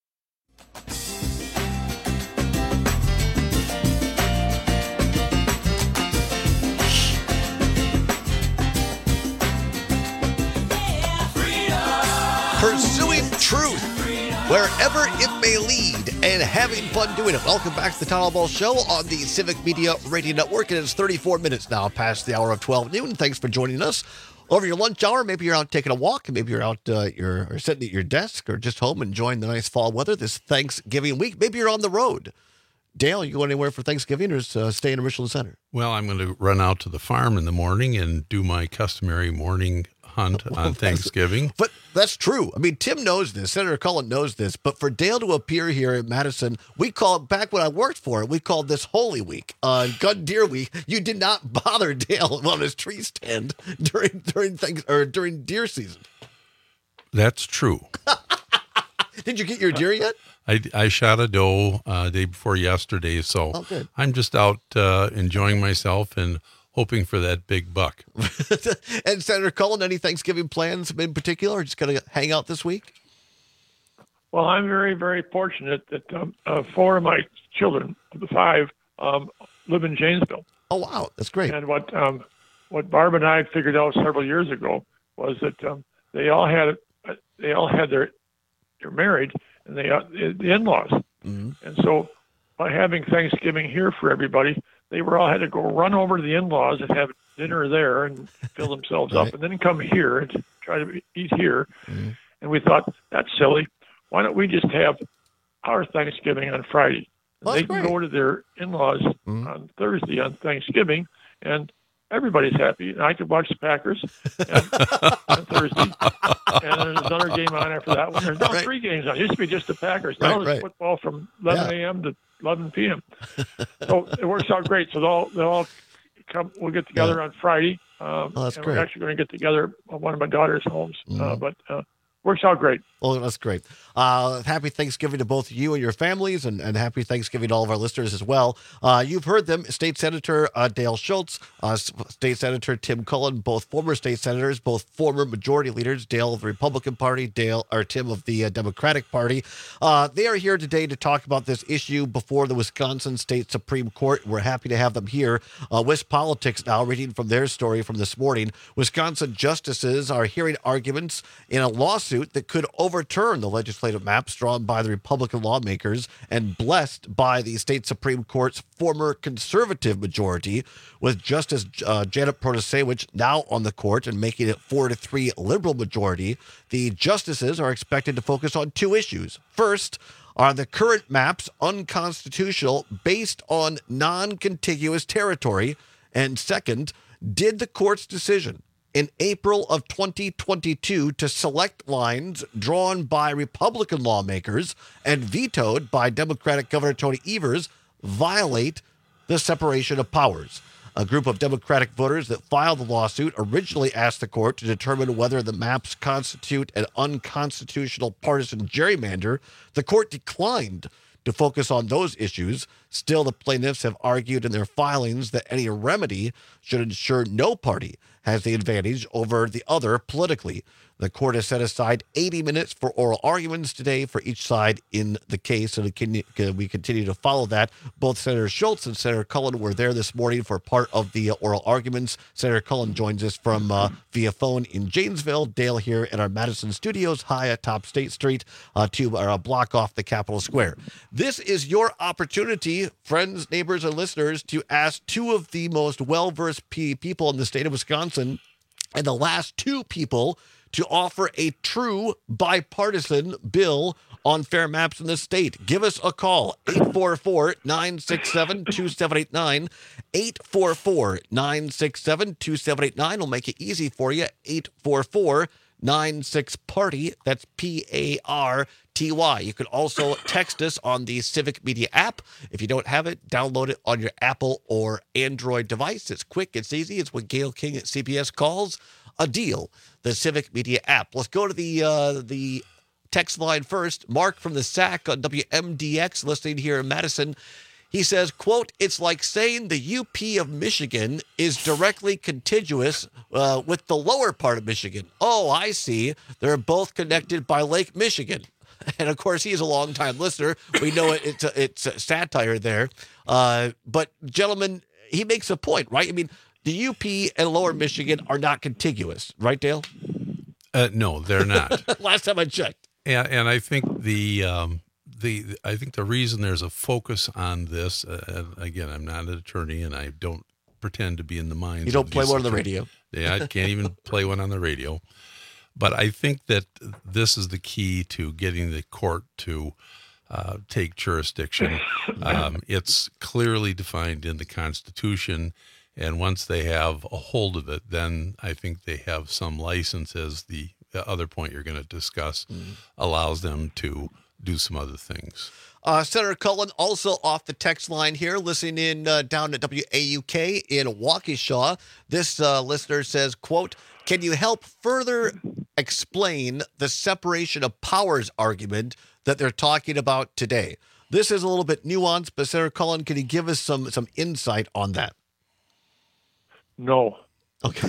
Pursuing truth wherever it may lead and having fun doing it. Welcome back to the Town Hall Ball Show on the Civic Media Radio Network. It is thirty-four minutes now past the hour of twelve noon. Thanks for joining us over your lunch hour. Maybe you're out taking a walk. Maybe you're out uh, you're or sitting at your desk or just home enjoying the nice fall weather this Thanksgiving week. Maybe you're on the road. Dale, you go anywhere for Thanksgiving or uh, stay in Richland Center? Well, I'm going to run out to the farm in the morning and do my customary morning hunt on Thanksgiving. But that's true. I mean, Tim knows this. Senator Cullen knows this. But for Dale to appear here in Madison, we called, back when I worked for it, we called this Holy Week. Uh, Gun Deer Week. You did not bother Dale on his tree stand during during things or during deer season. That's true. Did you get your deer yet? I, I shot a doe uh, day before yesterday, so oh, good. I'm just out uh, enjoying myself and hoping for that big buck. And Senator Cullen, any Thanksgiving plans in particular, or just going to hang out this week? Well, I'm very, very fortunate that um, uh, four of my children, of the five, um, live in Janesville. Oh, wow. That's great. And what um, what Barb and I figured out several years ago was that um, they all had uh, they all had their they're married and they uh, the in-laws, mm-hmm. and so by having Thanksgiving here for everybody, they were all had to go run over to the in-laws and have dinner there and fill themselves right. up, and then come here and try to eat here. Mm-hmm. And we thought, that's silly. Why don't we just have our Thanksgiving on Friday? Well, they can great. go to their in-laws mm-hmm. on Thursday on Thanksgiving, and everybody's happy. And I could watch the Packers and, on Thursday, and there's another game on after that one. There's now right. three games on. It used to be just the Packers. Now Right, there's right. football from eleven a.m. to eleven p.m. So it works out great. So they'll all, they'll all come. We'll get together Yeah. on Friday. Um, Oh, that's and great. We're actually going to get together at one of my daughter's homes. Uh, Mhm. but uh, works out great. Well, that's great. Uh, happy Thanksgiving to both you and your families, and, and happy Thanksgiving to all of our listeners as well. Uh, you've heard them, State Senator uh, Dale Schultz, uh, S- State Senator Tim Cullen, both former state senators, both former majority leaders, Dale of the Republican Party, Dale or Tim of the uh, Democratic Party. Uh, they are here today to talk about this issue before the Wisconsin State Supreme Court. We're happy to have them here. Uh, West Politics now, reading from their story from this morning. Wisconsin justices are hearing arguments in a lawsuit that could overturn the legislative maps drawn by the Republican lawmakers and blessed by the state Supreme Court's former conservative majority, with Justice uh, Janet Protasewicz now on the court and making it four to three liberal majority. The justices are expected to focus on two issues. First, are the current maps unconstitutional based on non-contiguous territory? And second, did the court's decision in April of twenty twenty-two to select lines drawn by Republican lawmakers and vetoed by Democratic Governor Tony Evers violate the separation of powers? A group of Democratic voters that filed the lawsuit originally asked the court to determine whether the maps constitute an unconstitutional partisan gerrymander. The court declined to focus on those issues. Still, the plaintiffs have argued in their filings that any remedy should ensure no party has the advantage over the other politically. The court has set aside eighty minutes for oral arguments today for each side in the case, and we continue to follow that. Both Senator Schultz and Senator Cullen were there this morning for part of the oral arguments. Senator Cullen joins us from uh, via phone in Janesville. Dale here in our Madison studios, high atop State Street, uh, to uh, block off the Capitol Square. This is your opportunity, friends, neighbors, and listeners, to ask two of the most well-versed p- people in the state of Wisconsin, and the last two people to offer a true bipartisan bill on fair maps in the state. Give us a call, eight four four, nine six seven, two seven eight nine, eight four four, nine six seven, two seven eight nine. We'll make it easy for you, eight four four, nine six, party. That's P A R T Y. You can also text us on the Civic Media app. If you don't have it, download it on your Apple or Android device. It's quick, it's easy. It's what Gail King at C B S calls a deal. The Civic Media app. Let's go to the uh, the text line first. Mark from the S A C on W M D X, listening here in Madison. He says, quote, it's like saying the U P of Michigan is directly contiguous uh, with the lower part of Michigan. Oh, I see. They're both connected by Lake Michigan. And, of course, he is a longtime listener. We know it, it's, a, it's a satire there. Uh, but, gentlemen, he makes a point, right? I mean, the U P and lower Michigan are not contiguous. Right, Dale? Uh, no, they're not. Last time I checked. And, and I think the... Um, The, I think the reason there's a focus on this, uh, again, I'm not an attorney and I don't pretend to be in the minds. You don't of play these one on the attorneys. radio. Yeah, I can't even play one on the radio. But I think that this is the key to getting the court to uh, take jurisdiction. Um, it's clearly defined in the Constitution. And once they have a hold of it, then I think they have some license, as the other point you're going to discuss mm. allows them to do some other things. Uh, Senator Cullen also off the text line here, listening in uh, down at W A U K in Waukesha. This uh, listener says, quote, can you help further explain the separation of powers argument that they're talking about today? This is a little bit nuanced, but Senator Cullen, can you give us some, some insight on that? No. Okay.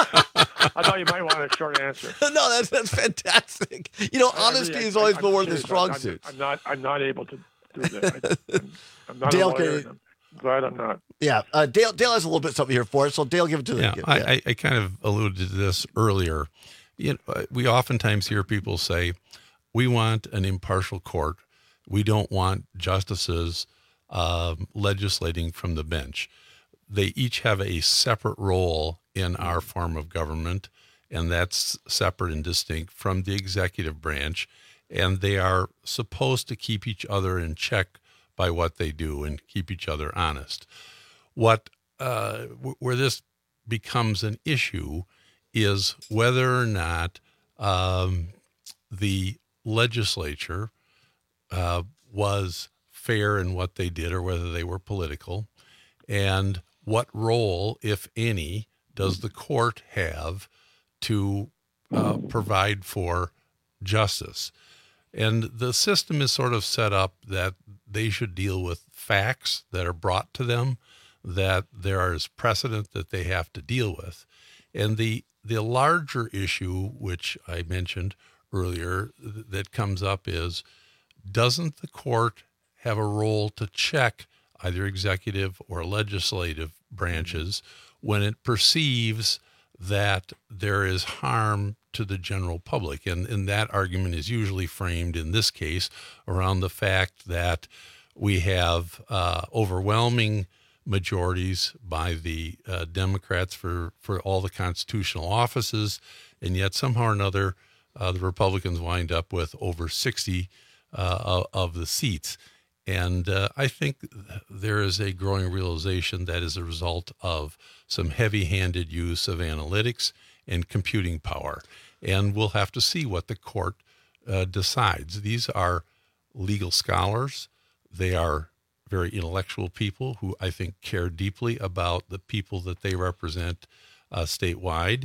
I thought you might want a short answer. No, that's that's fantastic. You know, honesty has always been one of the strong suits. I'm not. I'm not able to do that. I, I'm, I'm not Dale, a lawyer. And I'm glad I'm not. Yeah, uh, Dale. Dale has a little bit something here for us, so Dale, give it to yeah, the. I, yeah, I, I kind of alluded to this earlier. You know, we oftentimes hear people say, "We want an impartial court. We don't want justices um, legislating from the bench." They each have a separate role in our form of government, and that's separate and distinct from the executive branch, and they are supposed to keep each other in check by what they do and keep each other honest. What uh, w- where this becomes an issue is whether or not um, the legislature uh, was fair in what they did or whether they were political, and what role, if any, does the court have to uh, provide for justice? And the system is sort of set up that they should deal with facts that are brought to them, that there is precedent that they have to deal with. And the the larger issue, which I mentioned earlier, that comes up is, doesn't the court have a role to check either executive or legislative branches when it perceives that there is harm to the general public? And, and that argument is usually framed in this case around the fact that we have uh, overwhelming majorities by the uh, Democrats for, for all the constitutional offices, and yet somehow or another uh, the Republicans wind up with over sixty uh, of the seats. And uh, I think there is a growing realization that is a result of some heavy-handed use of analytics and computing power. And we'll have to see what the court uh, decides. These are legal scholars. They are very intellectual people who I think care deeply about the people that they represent uh, statewide.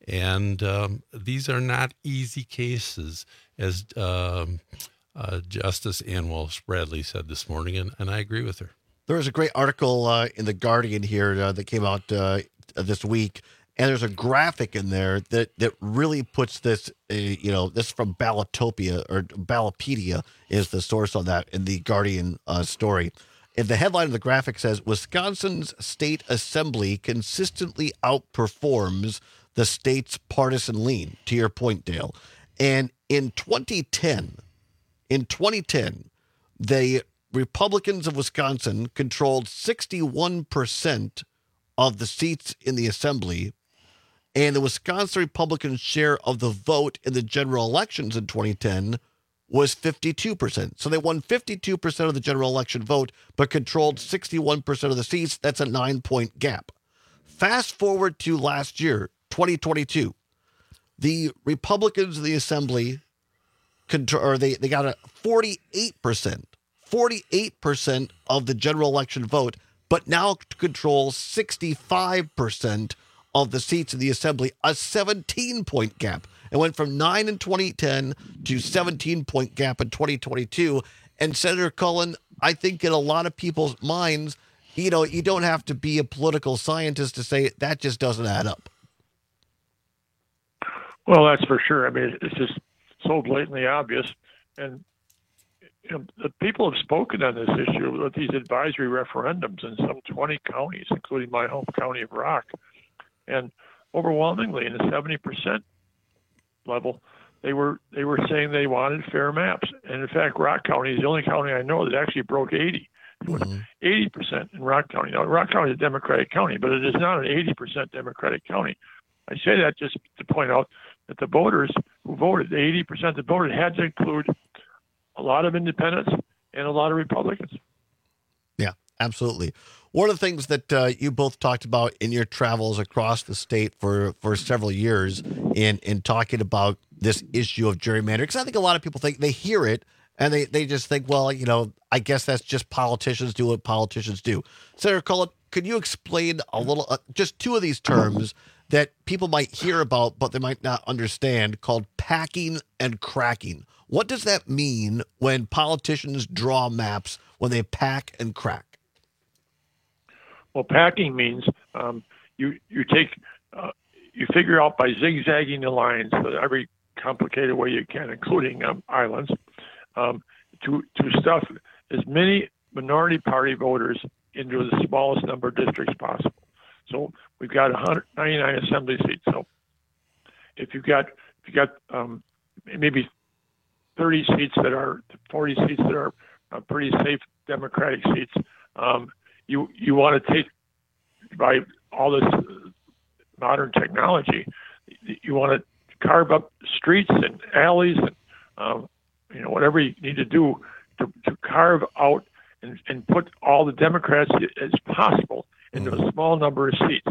And um, these are not easy cases, as um, Uh, Justice Ann Walsh Bradley said this morning, and, and I agree with her. There was a great article uh, in The Guardian here uh, that came out uh, this week, and there's a graphic in there that, that really puts this, uh, you know, this from Ballotopia, or Ballotpedia is the source on that in the Guardian uh, story. And the headline of the graphic says, Wisconsin's state assembly consistently outperforms the state's partisan lean, to your point, Dale. And in twenty ten, In twenty ten, the Republicans of Wisconsin controlled sixty-one percent of the seats in the assembly, and the Wisconsin Republicans' share of the vote in the general elections in twenty ten was fifty-two percent. So they won fifty-two percent of the general election vote, but controlled sixty-one percent of the seats. That's a nine-point gap. Fast forward to last year, twenty twenty-two. The Republicans in the assembly or they, they got a forty-eight percent, forty-eight percent of the general election vote, but now control sixty-five percent of the seats in the assembly, a seventeen-point gap. It went from nine in twenty ten to seventeen point gap in twenty twenty-two. And Senator Cullen, I think in a lot of people's minds, you know, you don't have to be a political scientist to say that just doesn't add up. Well, that's for sure. I mean, it's just so blatantly obvious. And you know, the people have spoken on this issue with these advisory referendums in some twenty counties, including my home county of Rock. And overwhelmingly, in the seventy percent level, they were they were saying they wanted fair maps. And in fact, Rock County is the only county I know that actually broke eighty. Mm-hmm. eighty percent in Rock County. Now, Rock County is a Democratic county, but it is not an eighty percent Democratic county. I say that just to point out that the voters who voted, the eighty percent that voted, had to include a lot of independents and a lot of Republicans. Yeah, absolutely. One of the things that uh, you both talked about in your travels across the state for, for several years in, in talking about this issue of gerrymandering, because I think a lot of people think they hear it and they, they just think, well, you know, I guess that's just politicians do what politicians do. Senator Cullen, could you explain a little, uh, just two of these terms that people might hear about, but they might not understand, called packing and cracking? What does that mean when politicians draw maps, when they pack and crack? Well, packing means um, you you take uh, you figure out by zigzagging the lines every complicated way you can, including um, islands, um, to to stuff as many minority party voters into the smallest number of districts possible. So we've got one hundred ninety-nine assembly seats. So if you've got if you got um, maybe thirty seats that are forty seats that are uh, pretty safe Democratic seats, um, you you want to take by all this modern technology, you want to carve up streets and alleys and um, you know whatever you need to do to, to carve out and, and put all the Democrats as possible into a small number of seats,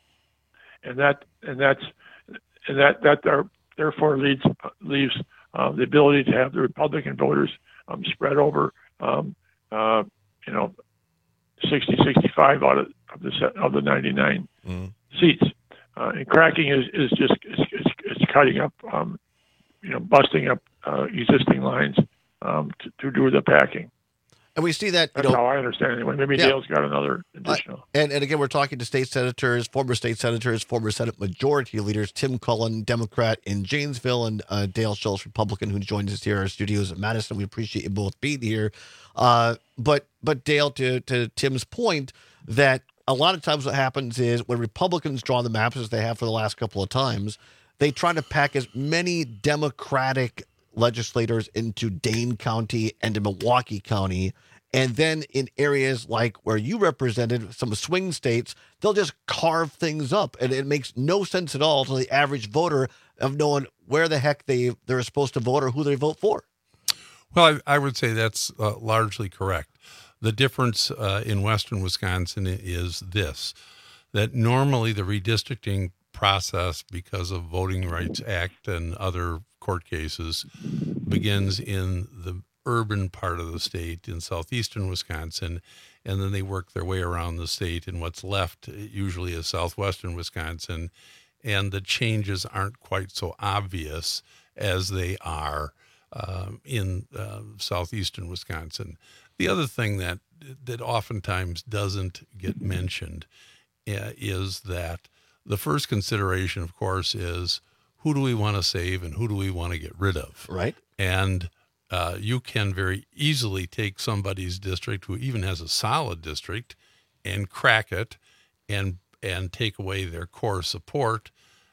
and that and that's and that that are, therefore leads leaves uh, the ability to have the Republican voters um, spread over um, uh, you know sixty, sixty-five out of, of the set, of the ninety-nine mm. seats, uh, and cracking is is just it's, it's, it's cutting up um, you know busting up uh, existing lines um, to, to do the packing. And we see that, you That's know, how I understand it anyway. Maybe yeah. Dale's got another additional. Uh, and, and again, we're talking to state senators, former state senators, former Senate Majority Leaders, Tim Cullen, Democrat in Janesville, and uh, Dale Schultz, Republican, who joins us here in our studios at Madison. We appreciate you both being here. Uh, but, but Dale, to, to Tim's point, that a lot of times what happens is when Republicans draw the maps, as they have for the last couple of times, they try to pack as many Democratic legislators into Dane County and to Milwaukee County. And then in areas like where you represented, some swing states, they'll just carve things up. And it makes no sense at all to the average voter of knowing where the heck they, they're supposed to vote or who they vote for. Well, I, I would say that's uh, largely correct. The difference uh, in western Wisconsin is this, that normally the redistricting process, because of Voting Rights Act and other court cases, begins in the urban part of the state in southeastern Wisconsin, and then they work their way around the state in what's left usually is southwestern Wisconsin, and the changes aren't quite so obvious as they are um, in uh, southeastern Wisconsin. The other thing that that oftentimes doesn't get mentioned uh, is that the first consideration, of course, is who do we want to save and who do we want to get rid of? Right. And uh, you can very easily take somebody's district who even has a solid district and crack it and and take away their core support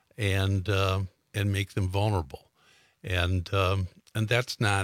and uh, and make them vulnerable. And um, and that's not,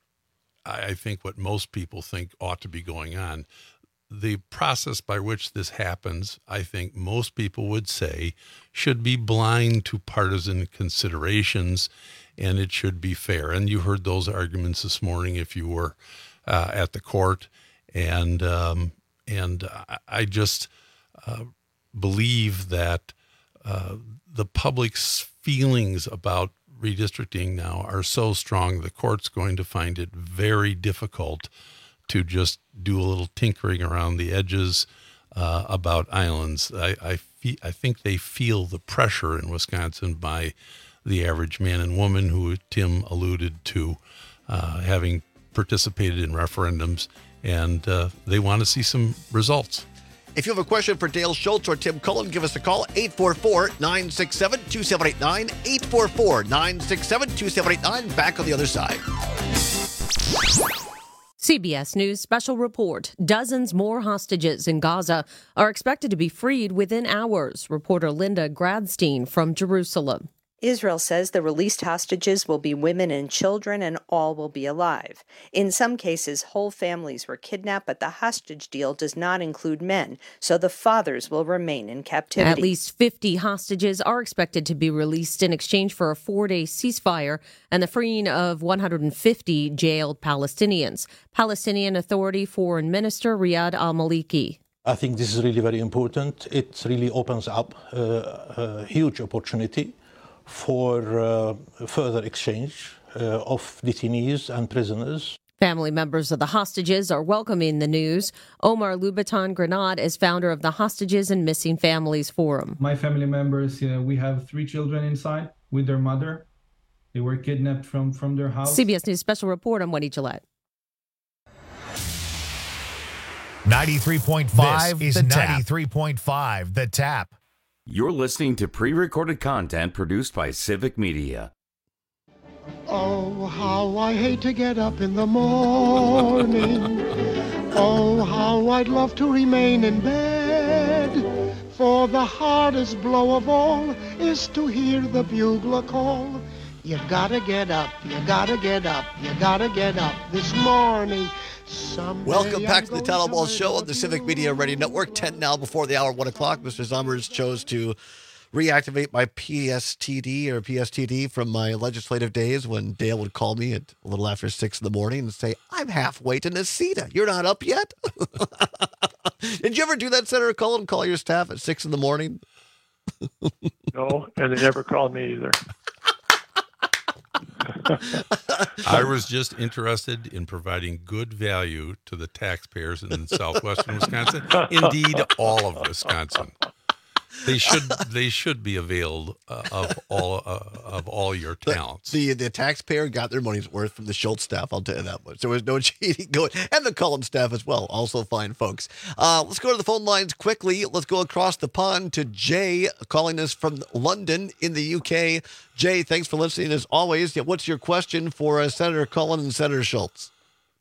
I think, what most people think ought to be going on. The process by which this happens, I think most people would say, should be blind to partisan considerations, and it should be fair. And you heard those arguments this morning if you were uh, at the court. And um, and I just uh, believe that uh, the public's feelings about redistricting now are so strong, the court's going to find it very difficult to just do a little tinkering around the edges uh, about islands. I I, fe- I think they feel the pressure in Wisconsin by the average man and woman who Tim alluded to, uh, having participated in referendums, and uh, they want to see some results. If you have a question for Dale Schultz or Tim Cullen, give us a call, eight four four, nine six seven, two seven eight nine, eight four four, nine six seven, two seven eight nine. Back on the other side. C B S News special report. Dozens more hostages in Gaza are expected to be freed within hours. Reporter Linda Gradstein from Jerusalem. Israel says the released hostages will be women and children, and all will be alive. In some cases, whole families were kidnapped, but the hostage deal does not include men, so the fathers will remain in captivity. At least fifty hostages are expected to be released in exchange for a four-day ceasefire and the freeing of one hundred fifty jailed Palestinians. Palestinian Authority Foreign Minister Riyad al-Maliki. I think this is really very important. It really opens up uh, a huge opportunity for uh, further exchange uh, of detainees and prisoners. Family members of the hostages are welcoming the news. Omar Lubaton Grenade is founder of the Hostages and Missing Families Forum. My family members, uh, we have three children inside with their mother. They were kidnapped from, from their house. C B S News special report. I'm Wendy Gillette. ninety-three point five This is is The Tap. ninety-three point five, The Tap. You're listening to pre-recorded content produced by Civic Media. Oh, how I hate to get up in the morning. Oh, how I'd love to remain in bed. For the hardest blow of all is to hear the bugler call. You gotta get up, you gotta get up, you gotta get up this morning. Someday Welcome back to the I'm Tattle going Ball Show on the Civic Media Radio Network. ten now before the hour, one o'clock. Mister Zummers chose to reactivate my P S T D or P S T D from my legislative days when Dale would call me at a little after six in the morning and say, I'm halfway to Necedah. You're not up yet? Did you ever do that, Senator Cullen, call your staff at six in the morning? No, and they never called me either. I was just interested in providing good value to the taxpayers in southwestern Wisconsin. Indeed, all of Wisconsin. They should they should be availed uh, of all uh, of all your talents. The, the the taxpayer got their money's worth from the Schultz staff. I'll tell you that much. There was no cheating going, and the Cullen staff as well. Also fine folks. Uh, let's go to the phone lines quickly. Let's go across the pond to Jay calling us from London in the U K. Jay, thanks for listening as always. Yeah, what's your question for uh, Senator Cullen and Senator Schultz?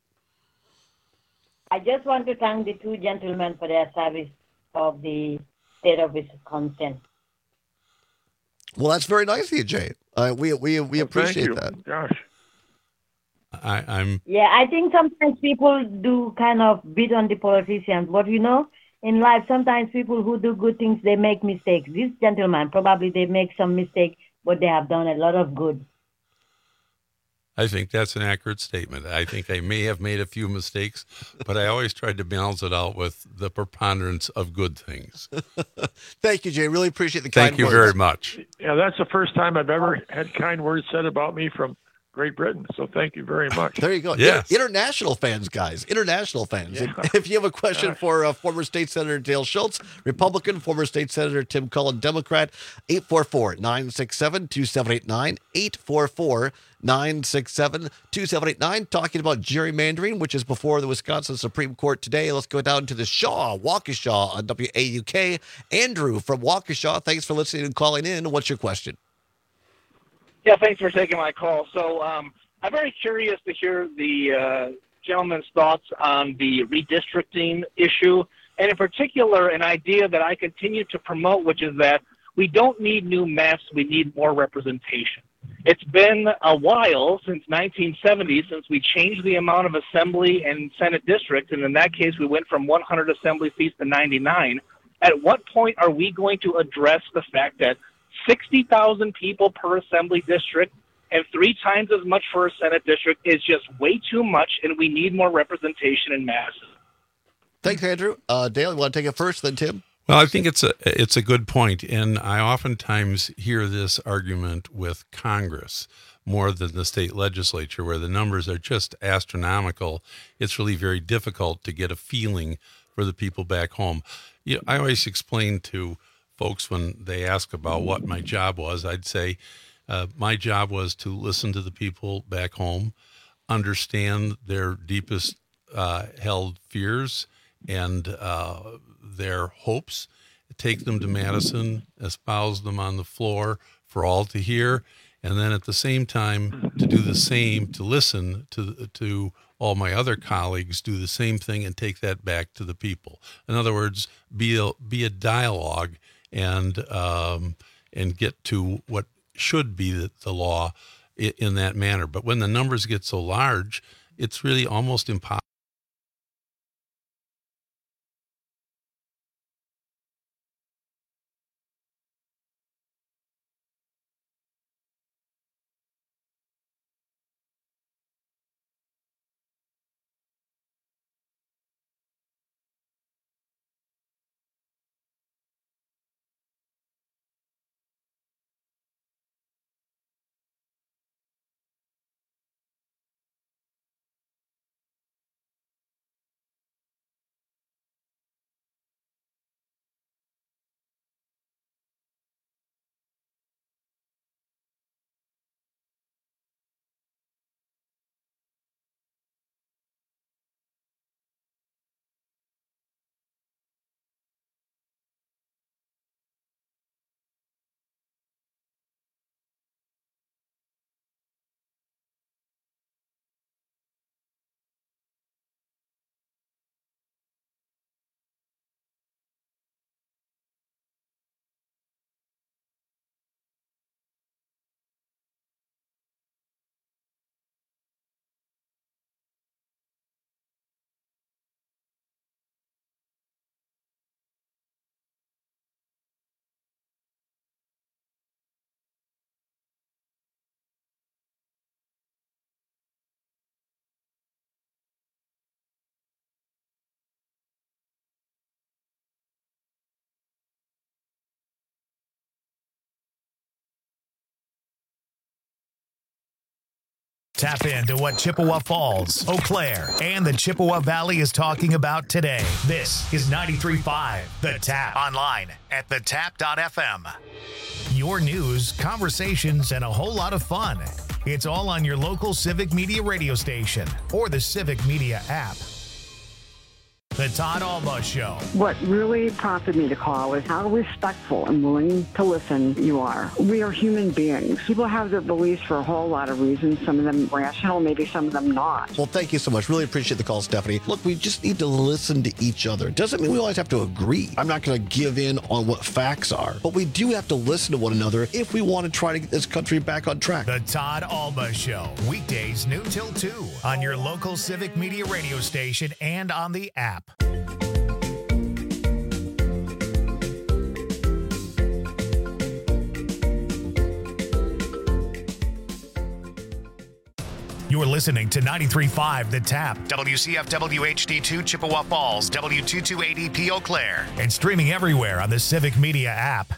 I just want to thank the two gentlemen for their service of the state of Wisconsin. Well, that's very nice of you, Jay. Uh, we we we Well, appreciate thank you. that. Gosh. I, I'm Yeah, I think sometimes people do kind of beat on the politicians, but you know, in life, sometimes people who do good things, they make mistakes. These gentlemen, probably they make some mistake, but they have done a lot of good. I think that's an accurate statement. I think I may have made a few mistakes, but I always tried to balance it out with the preponderance of good things. Thank you, Jay. Really appreciate the kind Thank you words. very much. Yeah, that's the first time I've ever had kind words said about me from Great Britain. So thank you very much. There you go. Yes. Inter- international fans, guys. International fans. Yeah. If, if you have a question for uh, former State Senator Dale Schultz, Republican, former State Senator Tim Cullen, Democrat, eight four four, nine six seven, two seven eight nine, eight four four, nine six seven, two seven eight nine, talking about gerrymandering, which is before the Wisconsin Supreme Court today. Let's go down to the Shaw, Waukesha on W A U K. Andrew from Waukesha, thanks for listening and calling in. What's your question? Yeah, thanks for taking my call. So um, I'm very curious to hear the uh, gentleman's thoughts on the redistricting issue, and in particular, an idea that I continue to promote, which is that we don't need new maps, we need more representation. It's been a while, since nineteen seventy, since we changed the amount of assembly and Senate districts, and in that case, we went from one hundred assembly seats to ninety-nine. At what point are we going to address the fact that sixty thousand people per assembly district and three times as much for a Senate district is just way too much, and we need more representation in masses? Thanks, Andrew. Uh, Dale, you want to take it first, then Tim? Well, I think it's a it's a good point, and I oftentimes hear this argument with Congress more than the state legislature, where the numbers are just astronomical. It's really very difficult to get a feeling for the people back home. You know, I always explain to folks when they ask about what my job was, I'd say, Uh, my job was to listen to the people back home, understand their deepest uh, held fears and uh, their hopes, take them to Madison, espouse them on the floor for all to hear, and then at the same time to do the same, to listen to to all my other colleagues, do the same thing and take that back to the people. In other words, be a, be a dialogue and um, and get to what should be the, the law in, in that manner. But when the numbers get so large, it's really almost impossible. Tap into what Chippewa Falls, Eau Claire, and the Chippewa Valley is talking about today. This is ninety-three point five The Tap. Online at the tap dot f m. Your news, conversations, and a whole lot of fun. It's all on your local Civic Media radio station or the Civic Media app. The Todd Alba Show. What really prompted me to call is how respectful and willing to listen you are. We are human beings. People have their beliefs for a whole lot of reasons, some of them rational, maybe some of them not. Well, thank you so much. Really appreciate the call, Stephanie. Look, we just need to listen to each other. Doesn't mean we always have to agree. I'm not going to give in on what facts are, but we do have to listen to one another if we want to try to get this country back on track. The Todd Alba Show. Weekdays noon till two on your local Civic Media radio station and on the app. You're listening to ninety-three point five The Tap, W C F W H D two Chippewa Falls, W two twenty-eight P Eau Claire, and streaming everywhere on the Civic Media app.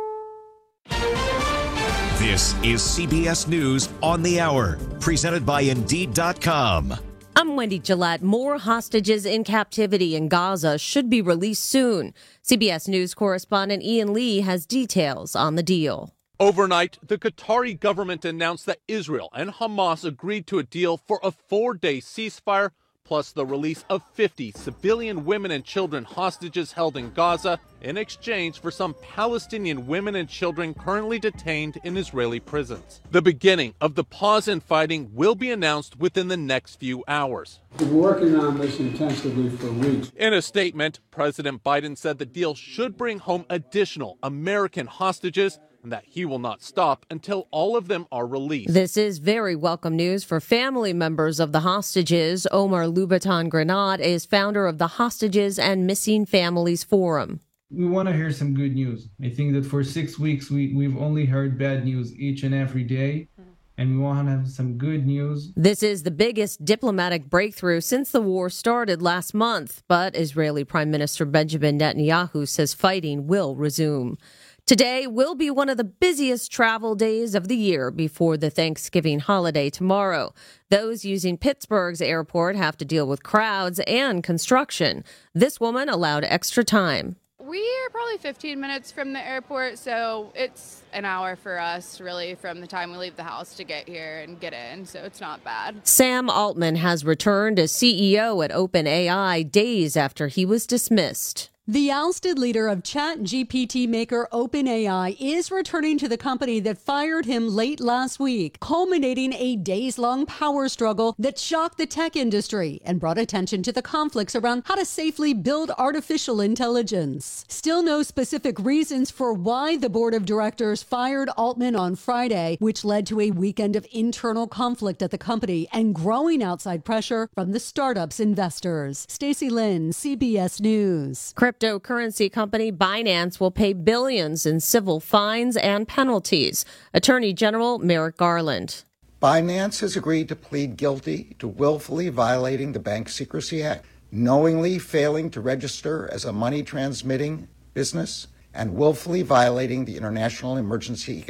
This is C B S News on the Hour, presented by Indeed dot com. I'm Wendy Gillette. More hostages in captivity in Gaza should be released soon. C B S News correspondent Ian Lee has details on the deal. Overnight, the Qatari government announced that Israel and Hamas agreed to a deal for a four-day ceasefire, plus the release of fifty civilian women and children hostages held in Gaza in exchange for some Palestinian women and children currently detained in Israeli prisons. The beginning of the pause in fighting will be announced within the next few hours. We've been working on this intensively for weeks. In a statement, President Biden said the deal should bring home additional American hostages and that he will not stop until all of them are released. This is very welcome news for family members of the hostages. Omar Louboutin Grenade is founder of the Hostages and Missing Families Forum. We want to hear some good news. I think that for six weeks, we, we've only heard bad news each and every day, and we want to have some good news. This is the biggest diplomatic breakthrough since the war started last month, but Israeli Prime Minister Benjamin Netanyahu says fighting will resume. Today will be one of the busiest travel days of the year before the Thanksgiving holiday tomorrow. Those using Pittsburgh's airport have to deal with crowds and construction. This woman allowed extra time. We are probably fifteen minutes from the airport, so it's an hour for us, really, from the time we leave the house to get here and get in, so it's not bad. Sam Altman has returned as C E O at OpenAI days after he was dismissed. The ousted leader of ChatGPT maker OpenAI is returning to the company that fired him late last week, culminating a days-long power struggle that shocked the tech industry and brought attention to the conflicts around how to safely build artificial intelligence. Still no specific reasons for why the board of directors fired Altman on Friday, which led to a weekend of internal conflict at the company and growing outside pressure from the startup's investors. Stacey Lynn, C B S News. Cryptocurrency company Binance will pay billions in civil fines and penalties. Attorney General Merrick Garland. Binance has agreed to plead guilty to willfully violating the Bank Secrecy Act, knowingly failing to register as a money transmitting business, and willfully violating the International Emergency